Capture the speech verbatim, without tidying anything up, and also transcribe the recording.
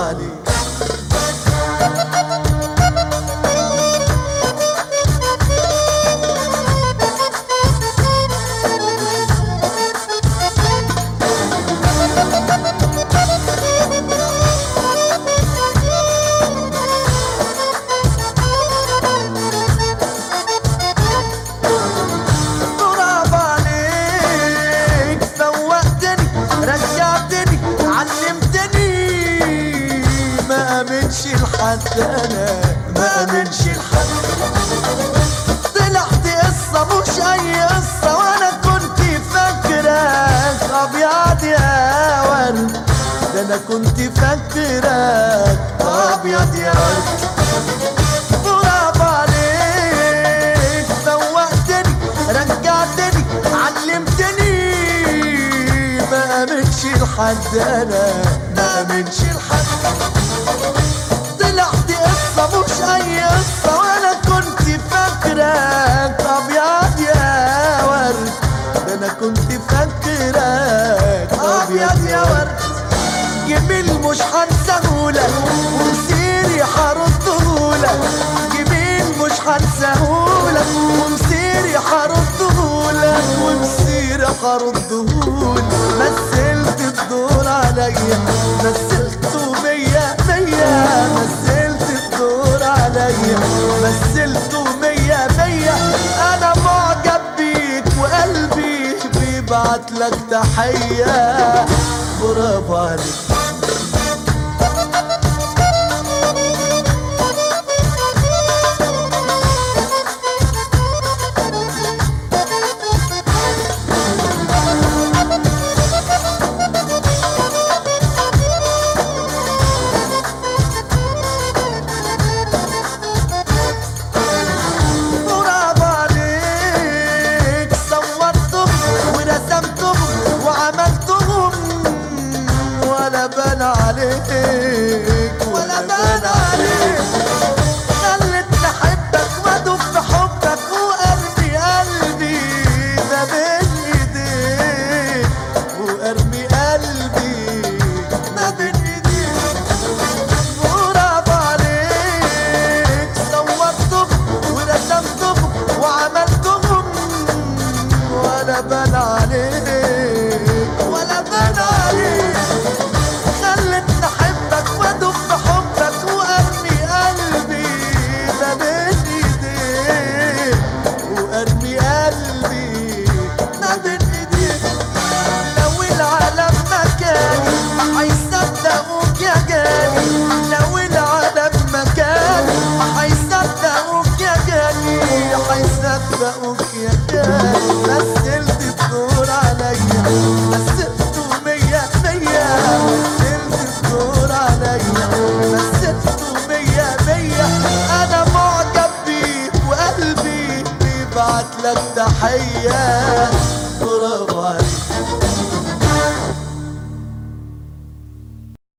عليك. ما امنش لحد، انا ما امنش لحد. طلعت قصه مش اي قصه، وانا كنت فاكرك ابيض يا ورد. ده انا كنت فاكرك ابيض يا ورد. برافو عليك، فوقتني رجعتني علمتني. ما امنش لحد، انا ما امنش لحد. طلعت قصة مش أي قصة، وأنا كنت فاكرك أبيض يا ورد. ده أنا كنت فاكرك أبيض يا ورد. جميل مش هنساهولك، ومسيري هردهولك. جميل مش هنساهولك، ومسيري هردهولك. ومسيري هردهولك. مثلت الدور عليا، مثلته مية مية. مثلت الدور عليا، مثلته مية مية. أنا معجب بيك وقلبي بيبعتلك تحية. برافو عليك. ولا بان عليك، ولا بان عليك.